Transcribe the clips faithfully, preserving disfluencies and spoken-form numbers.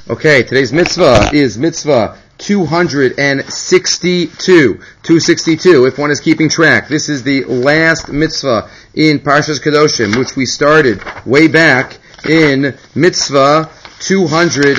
Okay, today's mitzvah is mitzvah two hundred sixty-two. two sixty-two, if one is keeping track. This is the last mitzvah in Parshas Kedoshim, which we started way back in mitzvah two hundred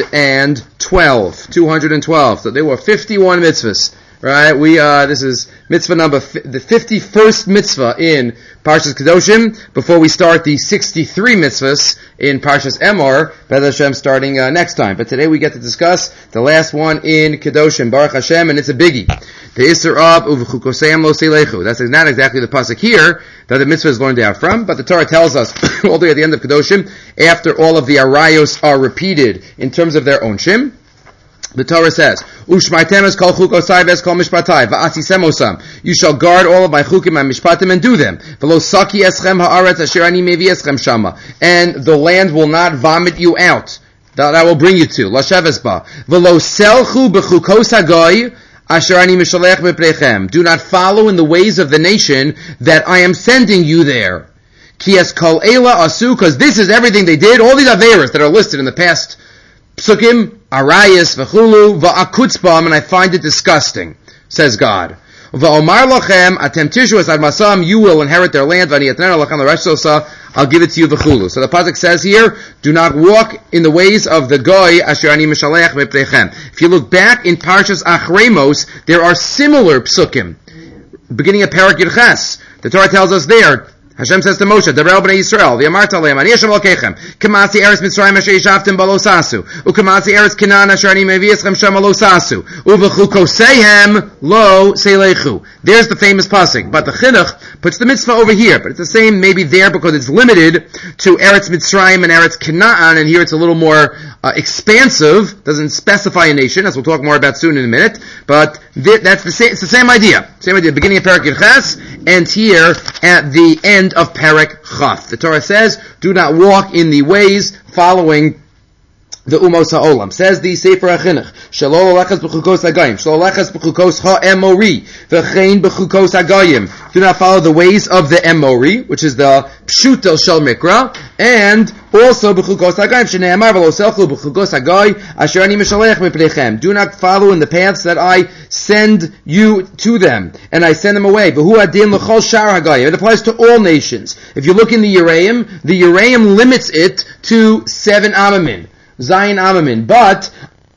twelve. two hundred twelve. So there were fifty-one mitzvahs. Right, we uh this is mitzvah number fi- the fifty-first mitzvah in Parshas Kedoshim. Before we start the sixty-three mitzvahs in Parshas Emor, B'ez Hashem starting uh, next time. But today we get to discuss the last one in Kedoshim, Baruch Hashem, and it's a biggie. The Isser of Uvchukoseim Lo Seilechu. That's not exactly the pasuk here that the mitzvah is learned out from, but the Torah tells us all the way at the end of Kedoshim, after all of the arayos are repeated in terms of their own shim. The Torah says, "Ushmaitem es kol chukosai ves kol mishpatai va'asisem osam." You shall guard all of my chukim and mishpatim and do them. V'lo saki eschem haaretz asher ani mevi eschem shama. And the land will not vomit you out. That I will bring you to. Lasheves ba. V'lo selchu b'chukos hagoy asher ani mishalech b'prechem. Do not follow in the ways of the nation that I am sending you there. Ki es kol eila asu, because this is everything they did. All these averos that are listed in the past psukim, arayas, v'chulu, v'akutzbam, and I find it disgusting, says God. V'omar lachem, atem tishu es ad masam, you will inherit their land, v'ani etnena lachem l'reshosa, I'll give it to you, v'chulu. So the pasuk says here, do not walk in the ways of the goy, asher ani mishalech b'prechem. If you look back in Parshas Achremos, there are similar psukim, beginning at Parak Yirches. The Torah tells us there, Hashem says to Moshe, Darel b'nei Yisrael, v'yamarta lehem, ani Hashem lokechem, k'matzi eretz Mitzrayim asher yishavtem ba lo sasu, u'k'matzi eretz Canaan asher ani mevi eschem shama lo sasu, u'v'chukoseihem lo seilechu. There's the famous pasuk, but the Chinuch puts the mitzvah over here, but it's the same maybe there because it's limited to Eretz Mitzrayim and Eretz Canaan, and here it's a little more uh, expansive, doesn't specify a nation, as we'll talk more about soon in a minute, but th- that's the same, it's the same idea, same idea, beginning of Parak Yirches, and here at the end of Perek Chaf. The Torah says, do not walk in the ways following the Umos HaOlam. Says the Sefer HaChinuch, Shelo lechas b'chukos hagayim, Shelo lechas b'chukos ha'emori, v'chein b'chukos hagayim. Do not follow the ways of the Emori, which is the Pshutel Shel Mikra, and also b'chukos hagayim, Shene'emar v'lo selchu b'chukos hagay, asher ani mishalech mipnechem. Do not follow in the paths that I send you to them, and I send them away. V'hu adin l'chol shar hagayim. It applies to all nations. If you look in the Yereim, the Yereim limits it to seven amamin. Zayin Amamin, but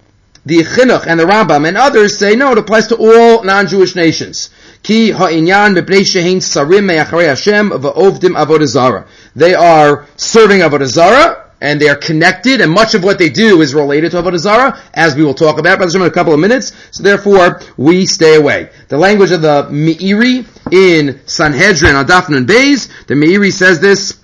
the Chinuch and the Rambam and others say no, it applies to all non-Jewish nations. Ki ha'inyan b'pnei shehin sarim me'acharei Hashem v'ovdim avodah zara. They are serving avodah zara, and they are connected, and much of what they do is related to avodah zara, as we will talk about in a couple of minutes. So therefore, we stay away. The language of the Meiri in Sanhedrin on Daf Nun Beis, the Meiri says this,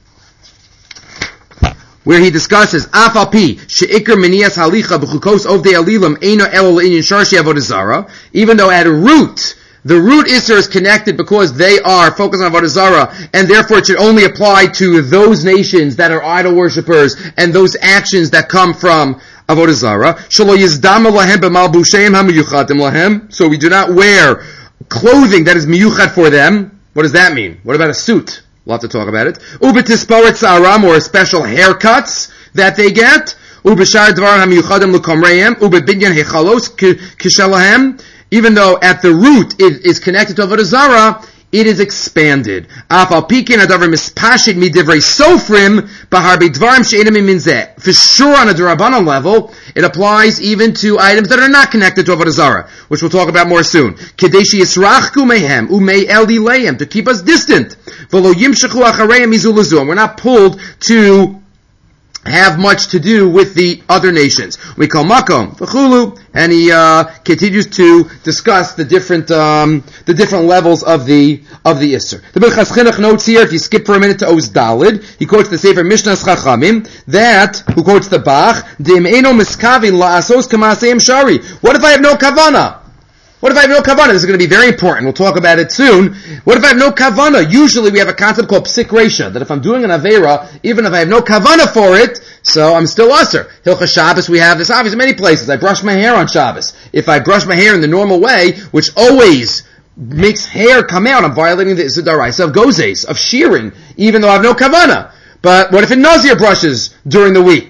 where he discusses Afal Pi she'ikar minias halicha b'chukos ovdei alilam eino elo le'inyan sharshi avodah zara. Even though at root the root isser is connected because they are focused on avodah zara, and therefore it should only apply to those nations that are idol worshippers and those actions that come from avodah zara. Shelo yizdama lahem b'malbusheim hamiyuchadim lahem. So we do not wear clothing that is miyuchad for them. What does that mean? What about a suit? We'll have to talk about it. Ubetisporet sa'aram, or special haircuts that they get. Ubeshar dvar hamiyuchadim l'komreim. Ubebinyan hechalos kishalahem. Even though at the root it is connected to avodah zara, it is expanded. Afal pikin adavar mispashid midivrei sofrim b'harbi dvarim she'enim minzeh. For sure, on a D'Rabbanan level, it applies even to items that are not connected to avodah zara, which we'll talk about more soon. Kedeshi yisrachku mehem umei eldi leim, to keep us distant. V'lo yimshechu achareim mizu lezu. We're not pulled to have much to do with the other nations. We call makom v'chulu, and he uh, continues to discuss the different um, the different levels of the of the Isser. The Bechas Chinuch notes here, if you skip for a minute to Oz Dalid, he quotes the Sefer Mishnas Chachamim, that, who quotes the Bach, Dim eno miskavin la'asos k'maseim shari. What if I have no kavana? What if I have no kavana? This is going to be very important. We'll talk about it soon. What if I have no kavana? Usually we have a concept called psik resha, that if I'm doing an avera, even if I have no kavana for it, so I'm still usher. Hilchas Shabbos, we have this obviously in many places. I brush my hair on Shabbos. If I brush my hair in the normal way, which always makes hair come out, I'm violating the Issur D'Oraisa of gozes, of shearing, even though I have no kavana. But what if a Nazir brushes during the week?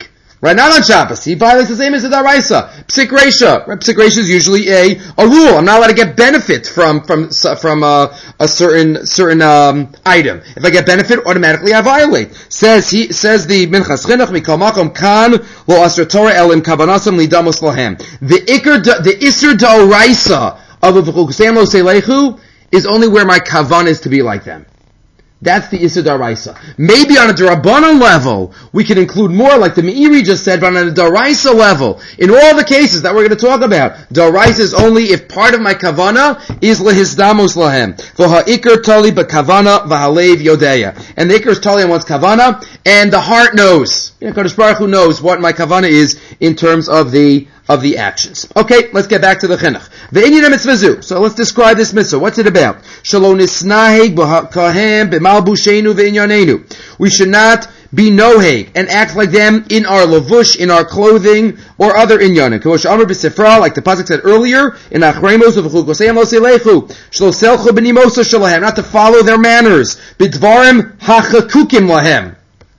Right, not on Shabbos. He violates the same as the Daraisa. Psik Reisha. Right, Psik Reisha is usually a, a rule. I'm not allowed to get benefit from, from, from a, a certain, certain, um, item. If I get benefit, automatically I violate. Says he, says the Minchas Chinuch, Mikal Makom Kan, Lo Asr Torah Elim Kavanasam Lidamos Lahem. The Iker, the Isser Daraisa of the V'chukusem Lo Seilechu is only where my kavan is to be like them. That's the Issa Daraisa. Maybe on a Darabanan level, we can include more, like the Meiri just said, but on a Daraisa level, in all the cases that we're going to talk about, Daraisa is only if part of my kavana is lehisdamos lahem. V'ha'ikr tali b'kavana v'halev yodeya. And the ikr is tali on one's kavana, and the heart knows. You know, Kadosh Baruch Hu knows what my kavana is in terms of the of the actions. Okay, let's get back to the chinuch. Ve'inyan mitzvazu. So let's describe this mitzvah. What's it about? Shalo nisnaheg b'kahem b'malbushenu ve'inyanenu. We should not be noheg and act like them in our lavush, in our clothing, or other inyanim. K'vosh amar b'sifra, like the pasuk said earlier, in achremos of v'chukoseyam lo seilechu. Shlo selchu b'nimosa shalahem. Not to follow their manners. B'dvarim hachakukim lahem.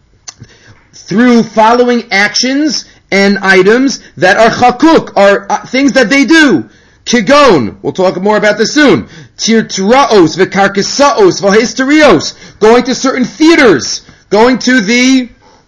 Through following actions and items that are chakuk, are uh, things that they do. Kigon, we'll talk more about this soon. Tirtraos, v'karkisaos, v'histerios, going to certain theaters, going to the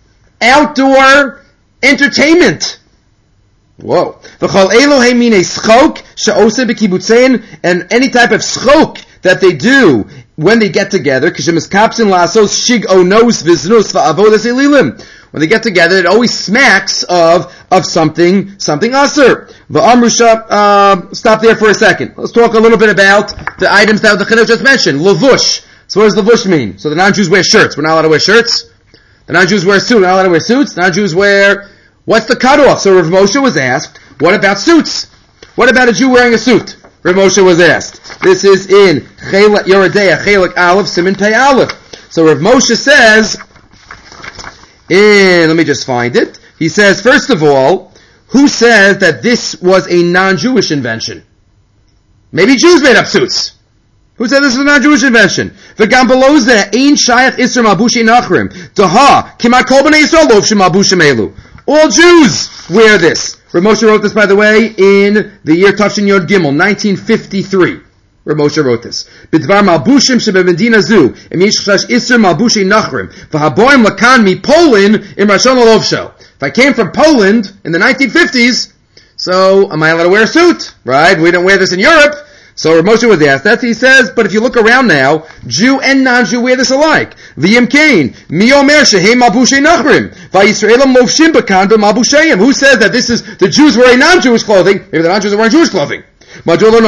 outdoor entertainment. Whoa. V'chol Elohei minei schok, she'ose b'kibutzein, and any type of schok that they do when they get together, kishemis kapsin lasos shig onos v'znos v'avodas elilim. When they get together, it always smacks of of something, something aser. V'amrusha, uh, stop there for a second. Let's talk a little bit about the items that the Chinuch just mentioned. Lavush. So what does lavush mean? So the non-Jews wear shirts. We're not allowed to wear shirts. The non-Jews wear suits. We're not allowed to wear suits. The non-Jews wear, what's the cutoff? So Rav Moshe was asked, what about suits? What about a Jew wearing a suit? Rav Moshe was asked. This is in Chelek Yoredeya, Chelek Aleph, Siman Pei Aleph. So Rav Moshe says, in, let me just find it. He says, first of all, who says that this was a non-Jewish invention? Maybe Jews made up suits. Who said this is a non-Jewish invention? V'gam below zeh, ein shayach isser mabushi nachrim. Daha, kimat kol b'nei Yisrael lov shemabushim elu. All Jews wear this. Rav Moshe wrote this, by the way, in the year Tafshin Yod Gimel, nineteen fifty-three. Rav Moshe wrote this. B'dvar malbushim shebemedina zu, em yish chash isser malbushi nachrim, v'haboim lakan mi Poland im Rashon Olovsho. If I came from Poland in the nineteen fifties, so am I allowed to wear a suit? Right? We don't wear this in Europe. So Rav Moshe was asked that. He says, but if you look around now, Jew and non-Jew wear this alike. V'yim kain, mi omer shehei malbushei nachrim, v'yisraelim lovshim b'kan b'malbusheim. Who says that this is, the Jews wearing non-Jewish clothing? Maybe the non-Jews are wearing Jewish clothing. Or they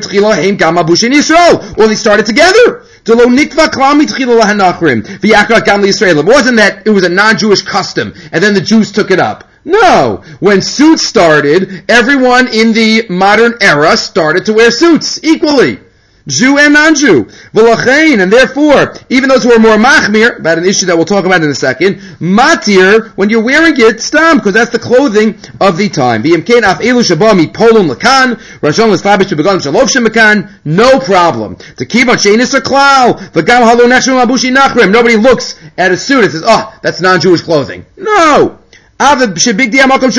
started together. It wasn't that it was a non-Jewish custom, and then the Jews took it up. No. When suits started, everyone in the modern era started to wear suits equally. Jew and non-Jew. V'lachein, and therefore, even those who are more machmir, about an issue that we'll talk about in a second, matir, when you're wearing it, stam, because that's the clothing of the time. V'yimkein af elu shaba mi polum lakan, rashon l'slabish begalim shalovshim mekan, no problem. To keep on sheinis a klal, v'gam halo nechshim abushi nachrim, nobody looks at a suit and says, oh, that's non-Jewish clothing. No! Even though they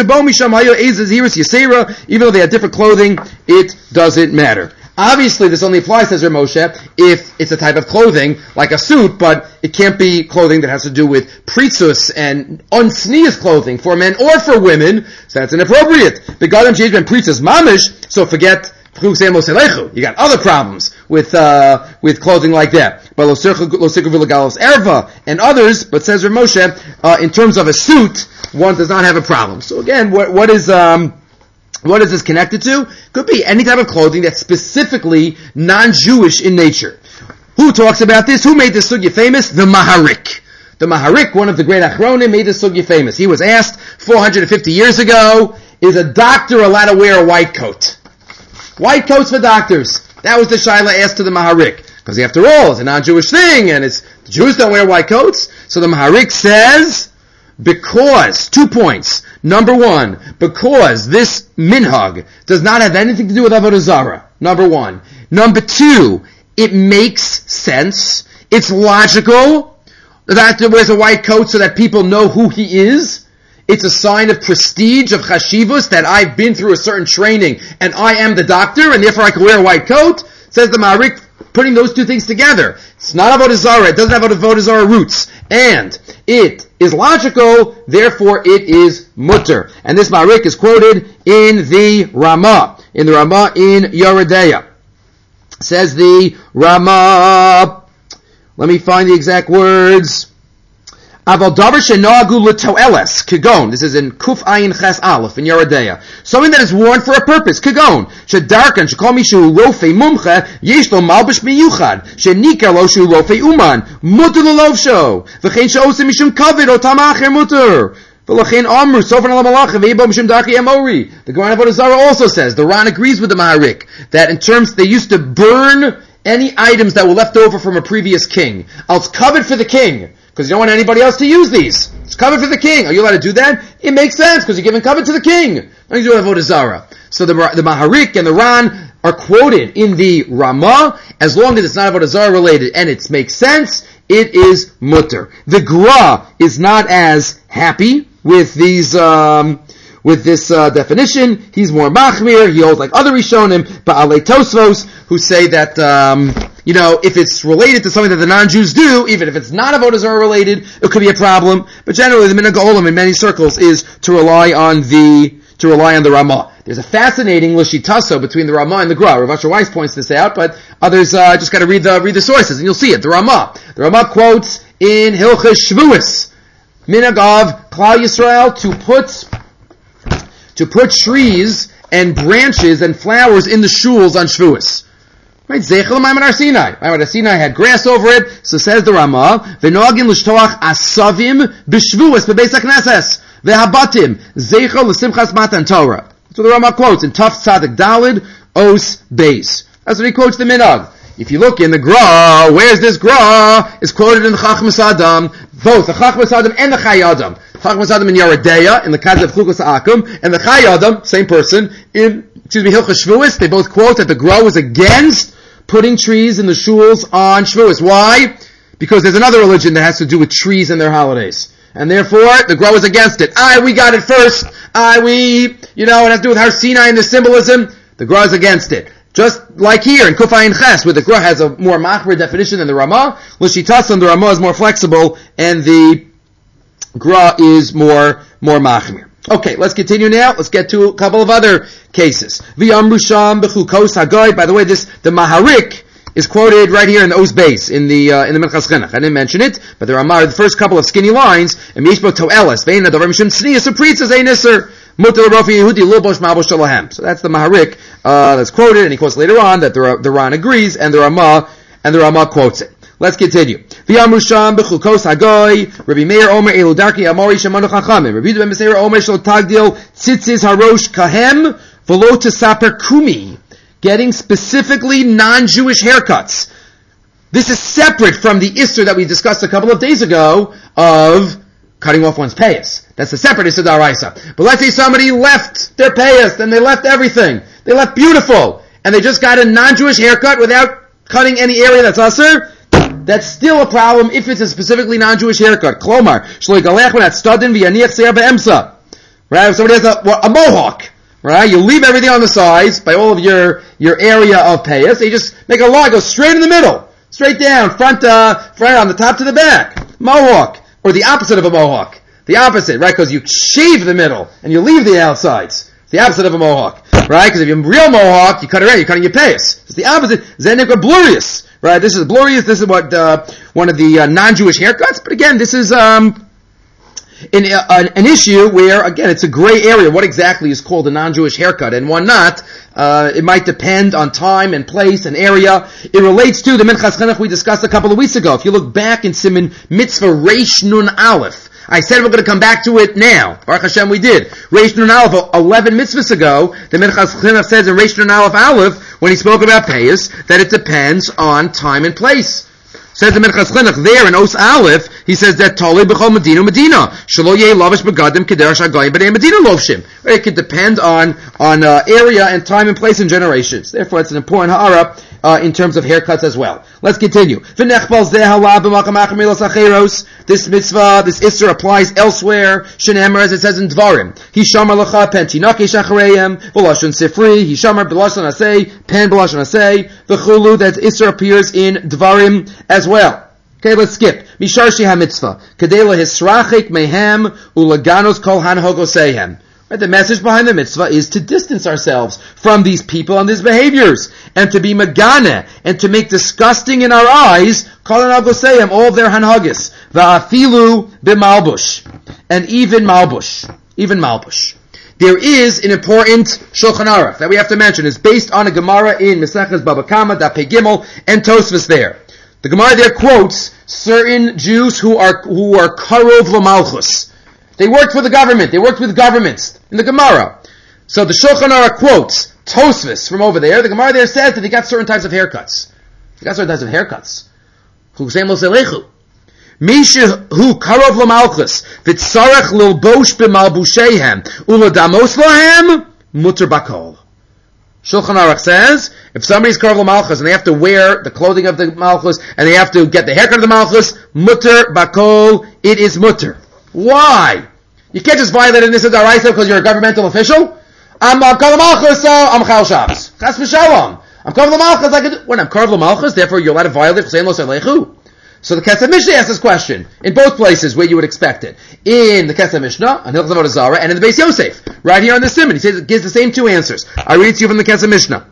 had different clothing, it doesn't matter. Obviously, this only applies, says Rav Moshe, if it's a type of clothing, like a suit, but it can't be clothing that has to do with pritzus and unsneezed clothing for men or for women, so that's inappropriate. Begadim sheyesh ben pritzus mamish, so forget you got other problems with uh, with clothing like that. But erva and others, but says Rav Moshe, uh, in terms of a suit, one does not have a problem. So again, what, what is um, what is this connected to? Could be any type of clothing that's specifically non-Jewish in nature. Who talks about this? Who made this sugya famous? The Maharik. The Maharik, one of the great Achronim, made this sugya famous. He was asked four hundred fifty years ago, is a doctor allowed to wear a white coat? White coats for doctors. That was the Shaila asked to the Maharik. Because after all, it's a non-Jewish thing, and it's, the Jews don't wear white coats. So the Maharik says, because, two points. Number one, because this minhag does not have anything to do with Avodah Zarah. Number one. Number two, it makes sense. It's logical. The doctor wears a white coat so that people know who he is. It's a sign of prestige, of chashivus, that I've been through a certain training and I am the doctor and therefore I can wear a white coat. Says the Maharik, putting those two things together. It's not Avodah Zarah, it doesn't have Avodah Zarah roots. And it is logical, therefore it is mutter. And this Maharik is quoted in the Ramah, in the Ramah in Yoreh De'ah. Says the Ramah, let me find the exact words. Aval davar shenagu l'toeles kagon. This is in Kuf Ayin Ches Aleph in Yoreh De'ah. Something that is worn for a purpose. Kagon shedarkan shekol mishu rofei mumcha yesh lo malbish miyuchad shenikar lo shu rofei uman muter l'lovsho v'chein she'osim mishum kavod o tamacher muter. The Gemara Avodah Zarah also says, the Ran agrees with the Maharik, that in terms, they used to burn any items that were left over from a previous king. It's covered for the king, because you don't want anybody else to use these. It's covered for the king. Are you allowed to do that? It makes sense, because you're giving cover to the king. Nothing to do with Avodah Zarah. So the, the Maharik and the Ran are quoted in the Ramah, as long as it's not Avodah Zarah related, and it makes sense, it is mutter. The Gra is not as happy with these, um, with this uh, definition. He's more machmir. He holds like other Rishonim, Ba'alei Tosfos, who say that, um, you know, if it's related to something that the non-Jews do, even if it's not Avodah Zarah related, it could be a problem. But generally, the Minhag Olam in many circles is to rely on the to rely on the Ramah. There's a fascinating lishitaso between the Ramah and the Gra. Rav Asher Weiss points this out, but others uh, just got to read the read the sources, and you'll see it. The Ramah, the Ramah quotes in Hilchos Shvuos, Minhag of Klal Yisrael to put to put trees and branches and flowers in the shuls on Shvuos. Right? Zeichel Maimon Har Sinai. Maimon Har Sinai had grass over it, so says the Ramah, V'noagin l'shtoach asavim b'Shvuos b'beis HaKnesses v'habatim zeichel l'simchas matan Torah. That's what the Ramah quotes in Taf Tzadik Dalid Os Beis. That's what he quotes the Minhag. If you look in the Gra, where's this Gra? It's quoted in the Chachmas Adam, both the Chachmas Adam and the Chai Adam. Chachmas Adam in Yoreh De'ah, in the Kaz of Chukos Akum, and the Chai Adam, same person, in, excuse me, Hilchos Shvuos, they both quote that the Gra was against putting trees in the shuls on Shvuos. Why? Because there's another religion that has to do with trees and their holidays. And therefore, the Gra was against it. Aye, we got it first. Aye, we, you know, it has to do with Har Sinai and the symbolism. The Gra is against it. Just like here in Kuf Ayin Ches, where the Gra has a more machmir definition than the Ramah, L'shitasan, the Ramah is more flexible, and the Gra is more, more machmir. Okay, let's continue now. Let's get to a couple of other cases. V'yamru sham b'chukos hagoy. By the way, this, the Maharik is quoted right here in the Os Beis, in the, uh, in the Minchas Chinuch. I didn't mention it, but the Ramah, the first couple of skinny lines, and Mishbo To'eles, Ve'in Adover Mishum Tznius, a priest is a nisser. So that's the Maharik uh, that's quoted, and he quotes later on that the, the Ran agrees, and the Ramah and the Ramah quotes it. Let's continue. V'yamru sham b'chukos hagoy. Rabbi Meir Omer elu darki amori shemanu chachamim. Rabbi Ben Meseira Omer shel tagdil tzitzis harosh kahem v'lo tesaper kumi. Getting specifically non-Jewish haircuts. This is separate from the Isser that we discussed a couple of days ago of cutting off one's payas. That's a separate Issa D'Oraisa. But let's say somebody left their payas, and they left everything. They left beautiful, and they just got a non-Jewish haircut without cutting any area that's Asur. That's still a problem if it's a specifically non-Jewish haircut. Klomar, Shloi Galech when at Stadin v'yaniach seir be'emsa. Right? If somebody has a, a mohawk, right? You leave everything on the sides by all of your, your area of payas. So you just make a line, go straight in the middle. Straight down, front, uh, front on the top to the back. Mohawk. Or the opposite of a mohawk. The opposite, right? Because you shave the middle and you leave the outsides. It's the opposite of a mohawk, right? Because if you're a real mohawk, you cut it around, you're cutting your payas. It's the opposite. Zenikra blurious, right? This is blurious. This is what uh, one of the uh, non-Jewish haircuts. But again, this is um, in, uh, an, an issue where, again, it's a gray area. What exactly is called a non-Jewish haircut and one not? Uh, it might depend on time and place and area. It relates to the Minchas Chinuch we discussed a couple of weeks ago. If you look back in Siman Mitzvah Reish Nun Aleph, I said we're going to come back to it now. Baruch Hashem, we did. Reish Nun Aleph, eleven mitzvahs ago, the Minchas Chinuch says in Reish Nun Aleph Aleph, when he spoke about payas, that it depends on time and place. Says the Minchas Chinuch there in Os Aleph, he says that Tolei b'chol Medina Medina Shelo yeh lavish begadim kederach hagayim b'nei Medina lovshim. It could depend on on uh, area and time and place and generations. Therefore, it's an important ha'ara uh, in terms of haircuts as well. Let's continue. This mitzvah, this Isser applies elsewhere. Shenemar, as it says in Dvarim. Hishamar lacha pen tinake shachareyem v'lashon sifri. Hishamar b'lashon asay pen b'lashon asay. V'chulu, that Isser appears in Dvarim as well. Okay, let's skip. Misharshi ha-mitzvah. Kadela hisrachik mehem ulaganos kol hanhogoseihem. Right, the message behind the mitzvah is to distance ourselves from these people and these behaviors, and to be magane, and to make disgusting in our eyes, kol hanhogoseihem, all of their hanhagis. Va'afilu b'malbush. And even malbush. Even malbush. There is an important Shulchan Aruch that we have to mention. It's based on a Gemara in Maseches Baba Kama, Daf Pei Gimel, and Tosfos there. The Gemara there quotes certain Jews who are who are karov l'malchus. They worked for the government. They worked with governments in the Gemara. So the Shulchan Aruch quotes Tosfos from over there. The Gemara there says that they got certain types of haircuts. They got certain types of haircuts. Chugseim lo selechu. Misha hu karov l'malchus v'tzarech lilbosh b'malbusheihem uladamos lahem muter bakol. Shulchan Aruch says, if somebody's karov l'malchus and they have to wear the clothing of the malchus and they have to get the haircut of the malchus, mutter bakol, it is mutter. Why? You can't just violate an Issa D'Oraisa because you're a governmental official. I'm karov l'malchus, so I'm chal Shabbos. Chas v'shalom. I'm karov l'malchus, I can, when I'm karov l'malchus, therefore you're allowed to violate ch'sein lo selechu. So the Kesef Mishnah asks this question in both places where you would expect it. In the Kesef Mishnah, on Hilchos Avodah Zarah, and in the Beis Yosef, right here on the Siman. He says it gives the same two answers. I read to you from the Kesef Mishnah.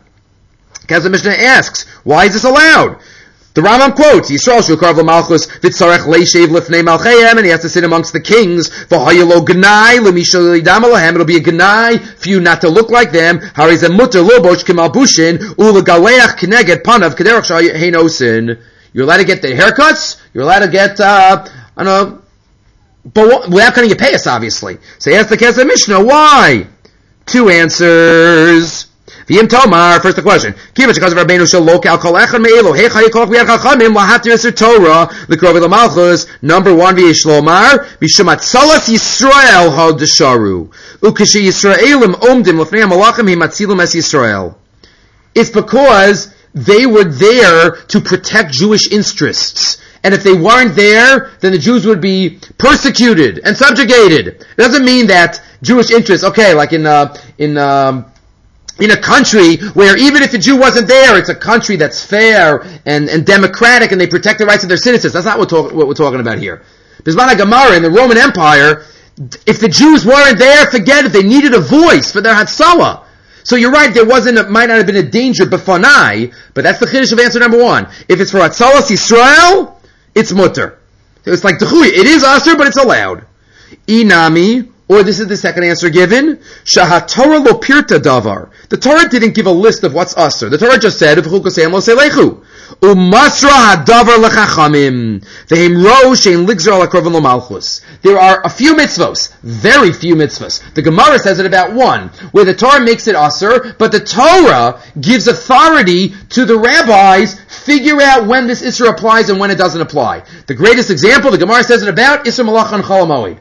Kesef Mishnah asks, why is this allowed? The Rambam quotes, Yisrael shul karov l'malchus v'tzarech leishev lifnei malcheihem, and he has to sit amongst the kings. V'hayelo gnai l'misha l'idam alahem. It'll be a gnai for you not to look like them. Harizem muter lobosh kemalbushin u'legaleach kneged panav kederach shayheinosin. You're allowed to get the haircuts. You're allowed to get, uh, I don't know, but without cutting your payas, obviously. So he asked the Kesef Mishnah, why? Two answers. V'yim Tomar, first the question. Kiva shekaz v'rabbeinu shel lokal kol echad me'elu heicha yikolach b'yad chachamim lahatir eser Torah l'krovi l'malchus. Number one, v'yesh lomar b'shum atzalas Yisrael ha'desharu u'kashi Yisraelim omdim l'fnei ha'malachim himatzilim es Yisrael. It's because they were there to protect Jewish interests. And if they weren't there, then the Jews would be persecuted and subjugated. It doesn't mean that Jewish interests, okay, like in, uh, in, um, in a country where even if a Jew wasn't there, it's a country that's fair and, and democratic and they protect the rights of their citizens. That's not what, talk, what we're talking about here. Bisman Gemara in the Roman Empire, if the Jews weren't there, forget it. They needed a voice for their Hatzalah. So you're right, there wasn't, a, might not have been a danger b'fanai, but that's the chiddush of answer number one. If it's for Atzalas Yisrael, it's mutter. It's like T'chui, it is asur, but it's allowed. Inami, or this is the second answer given, Shaha Torah lo pirta davar. The Torah didn't give a list of what's asur. The Torah just said, V'chukosem lo selechu. Umasra hadavar lechachamim. V'hem ro shein ligzor ala kroven lo malchus. There are a few mitzvos, very few mitzvos. The Gemara says it about one, where the Torah makes it asur, but the Torah gives authority to the rabbis figure out when this Isser applies and when it doesn't apply. The greatest example, the Gemara says it about Isser Malacha and Chol HaMoed.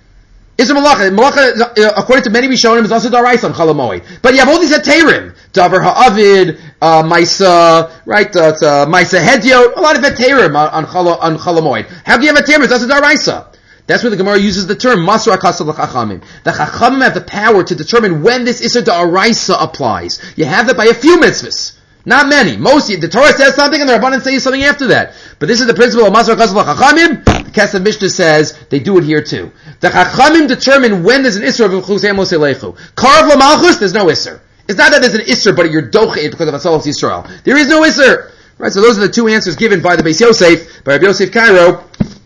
Isser Malacha, Malacha, according to many Rishonim, is also Daraisa on Chol HaMoed. But you have all these Heterim, Davar Ha'avid, uh, Maisa, right, uh, uh, Maisa Hediot, a lot of Heterim on Chol HaMoed. How can you have Heterim? It's also Daraisa. That's where the Gemara uses the term Masra Akasa l'Chachamim. The Chachamim have the power to determine when this Isser Da'araisa applies. You have that by a few mitzvahs. Not many. Most, the Torah says something and the Rabbanan says something after that. But this is the principle of Masra Akasa l'Chachamim. The Kesef Mishnah says they do it here too. The Chachamim determine when there's an Isser of V'chusei Amo Selechu. Karav l'Malchus, there's no Isser. It's not that there's an Isser, but you're dochid because of Atzalas Yisrael. There is no Isser. Right, so those are the two answers given by the Beis Yosef, by Rabbi Yosef Cairo,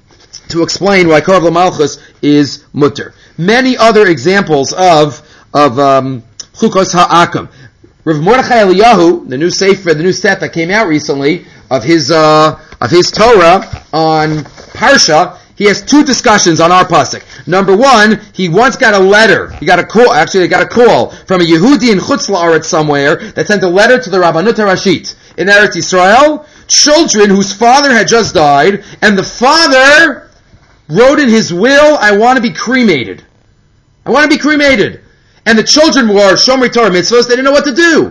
to explain why Karav l'Malchus is mutter. Many other examples of of um, Chukos Ha'akam. Rav Mordechai Eliyahu, the new sefer, the new set that came out recently of his uh, of his Torah on Parsha, he has two discussions on our pasuk. Number one, he once got a letter. He got a call. Actually, he got a call from a Yehudi in Chutz La'aretz somewhere that sent a letter to the Rabbanut HaRashit in Eretz Yisrael. Children whose father had just died, and the father wrote in his will, I want to be cremated. I want to be cremated. And the children were Shomrei Torah mitzvahs, they didn't know what to do.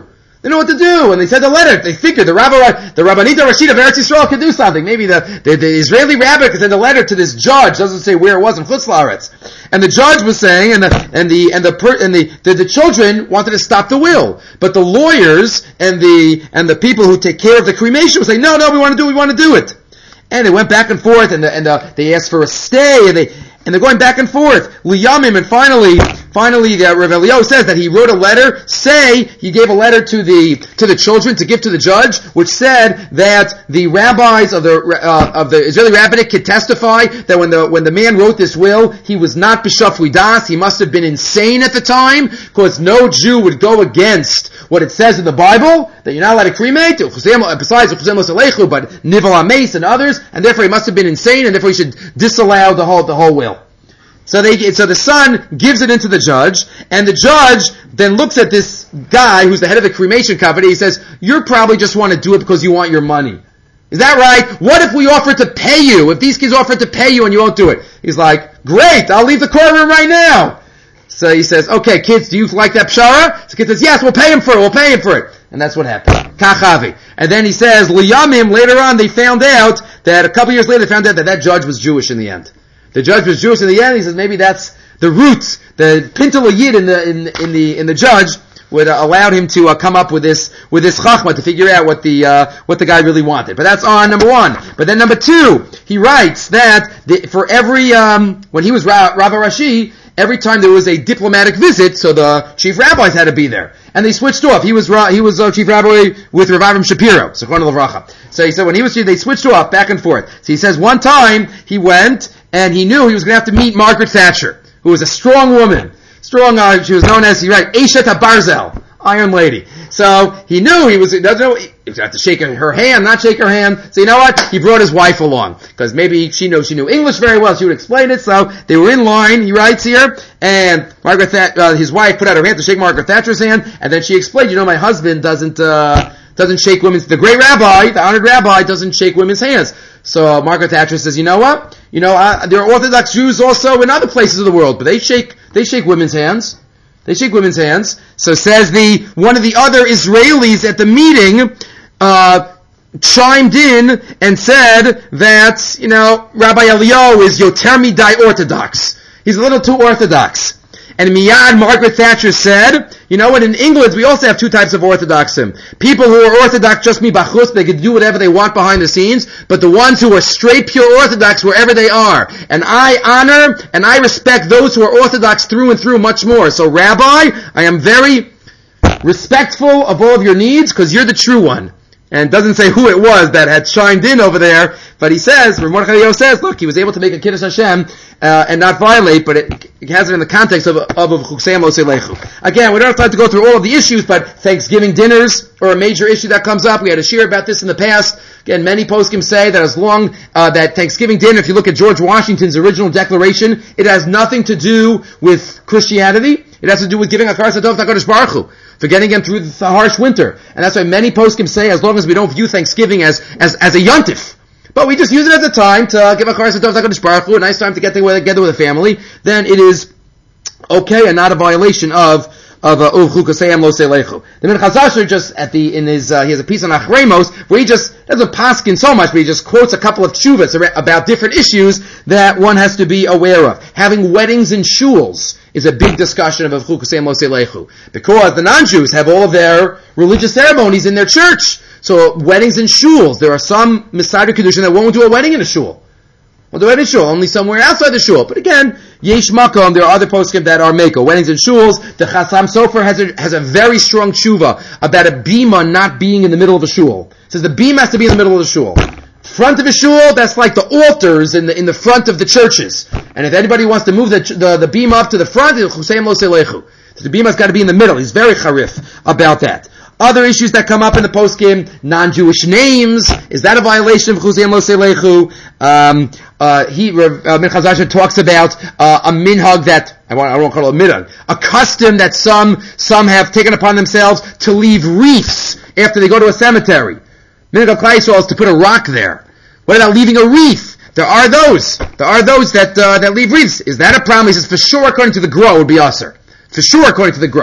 They know what to do, and they sent a letter. They figured the rabbi, the Rabbanita Rashid of Eretz Yisrael could do something. Maybe the, the, the Israeli rabbi could send a letter to this judge. Doesn't say where it was in Chutz La'aretz. And the judge was saying, and the and the and the per, and the, the the children wanted to stop the will, but the lawyers and the and the people who take care of the cremation were saying, no, no, we want to do, we want to do it. And they went back and forth, and the, and the, they asked for a stay, and they. And they're going back and forth. Liyamim, and finally, finally, the uh, Rav Eliyahu says that he wrote a letter. Say he gave a letter to the to the children to give to the judge, which said that the rabbis of the uh, of the Israeli rabbinate could testify that when the when the man wrote this will, he was not b'shafui das. He must have been insane at the time, because no Jew would go against what it says in the Bible that you're not allowed to cremate. Besides, but nivel ames and others, and therefore he must have been insane, and therefore he should disallow the whole the whole will. So they, so the son gives it into the judge, and the judge then looks at this guy who's the head of the cremation company. He says, "You probably just want to do it because you want your money. Is that right? What if we offer to pay you? If these kids offer to pay you and you won't do it?" He's like, "Great, I'll leave the courtroom right now." So he says, "Okay, kids, do you like that pshara?" So the kid says, "Yes, we'll pay him for it. We'll pay him for it." And that's what happened. Kachavi. And then he says, "Liyamim." Later on, they found out that a couple years later, they found out that that judge was Jewish in the end. The judge was Jewish in the end. He says maybe that's the roots, the pintel yid in the in, in the in the judge would uh, allowed him to uh, come up with this with this chachma to figure out what the uh, what the guy really wanted. But that's on number one. But then number two, he writes that the, for every um, when he was Ra- Rabbi Rashi, every time there was a diplomatic visit, so the chief rabbis had to be there, and they switched off. He was he was uh, chief rabbi with Rav Avram Shapiro, Zichrono Livracha. So he said when he was chief, they switched off back and forth. So he says one time he went. And he knew he was going to have to meet Margaret Thatcher, who was a strong woman. Strong, uh, she was known as, he right, Eshet HaBarzel, Iron Lady. So he knew he was, he doesn't know, he was going to have to shake her hand, not shake her hand. So you know what? He brought his wife along. Because maybe she knows, she knew English very well, she would explain it. So they were in line, he writes here, and Margaret That, uh, his wife put out her hand to shake Margaret Thatcher's hand, and then she explained, you know, my husband doesn't, uh, doesn't shake women's, the great rabbi, the honored rabbi, doesn't shake women's hands. So uh, Margaret Thatcher says, you know what? You know, uh, there are Orthodox Jews also in other places of the world, but they shake, they shake women's hands. They shake women's hands. So says the, one of the other Israelis at the meeting, uh, chimed in and said that, you know, Rabbi Eliyahu is Yoter Midai Orthodox. He's a little too Orthodox. And Miyad, Margaret Thatcher said, you know what, in England we also have two types of Orthodoxim. People who are Orthodox just mibachus, they can do whatever they want behind the scenes, but the ones who are straight pure Orthodox wherever they are. And I honor and I respect those who are Orthodox through and through much more. So Rabbi, I am very respectful of all of your needs because you're the true one. And doesn't say who it was that had chimed in over there, but he says, Rav Mordechai Eliyahu says, look, he was able to make a Kiddush Hashem uh, and not violate, but it, it has it in the context of of Chuksei Moshe Lechu. Again, we don't have time to go through all of the issues, but Thanksgiving dinners are a major issue that comes up. We had a share about this in the past. Again, many poskim say that as long uh, that Thanksgiving dinner, if you look at George Washington's original declaration, it has nothing to do with Christianity. It has to do with giving a karas hatov to HaKadosh Baruch Hu, for getting him through the harsh winter. And that's why many poskim say, as long as we don't view Thanksgiving as as, as a yontif, but we just use it as a time to give a karas hatov to HaKadosh Baruch Hu, a nice time to get together with a family, then it is okay and not a violation of of uh, Chukasei Lo Selechu. The Min Chazasher just at the in his uh, he has a piece on Achremos where he just doesn't paskin so much, but he just quotes a couple of tshuvas about different issues that one has to be aware of. Having weddings in shuls is a big discussion of Chukasei Lo Selechu because the non-Jews have all of their religious ceremonies in their church. So weddings in shuls, there are some Mesider Kedushin that won't do a wedding in a shul. Well, the wedding shul, only somewhere outside the shul. But again, Yesh Makom, there are other poskim that are Meko. Weddings in shuls, the Chasam Sofer has a, has a very strong tshuva about a bima not being in the middle of a shul. It says the bima has to be in the middle of the shul. Front of a shul, that's like the altars in the in the front of the churches. And if anybody wants to move the the, the bima up to the front, it's Chusayim Lo Selechu. The bima's got to be in the middle. He's very charif about that. Other issues that come up in the poskim, non-Jewish names, is that a violation of Chusayim Lo Selechu? Um, uh, he, uh, Min Chazasher talks about, uh, a minhag that, I won't, I won't call it a minhag, a custom that some, some have taken upon themselves to leave wreaths after they go to a cemetery. Minhag of Klal Yisrael is to put a rock there. What about leaving a wreath? There are those. There are those that, uh, that leave wreaths. Is that a problem? He says, for sure, according to the Gra, it would be usher. For sure, according to the Gra.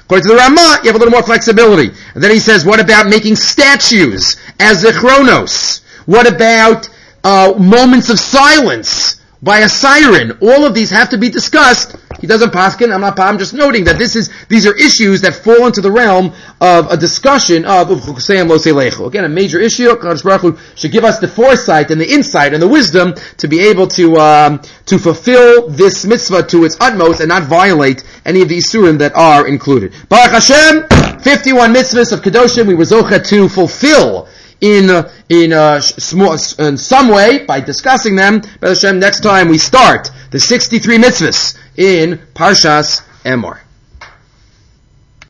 According to the Ramah, you have a little more flexibility. And then he says, what about making statues as zichronos? What about uh, moments of silence by a siren? All of these have to be discussed. He doesn't paskin. I'm not. I'm just noting that this is these are issues that fall into the realm of a discussion of again a major issue. Kadosh Baruch Hu should give us the foresight and the insight and the wisdom to be able to um, to fulfill this mitzvah to its utmost and not violate any of the isurim that are included. Baruch Hashem, fifty-one mitzvahs of kedoshim we were zocha to fulfill in uh, in, uh, small, in some way by discussing them. Baruch Hashem, next time we start the sixty-three mitzvahs in Parshas Emor.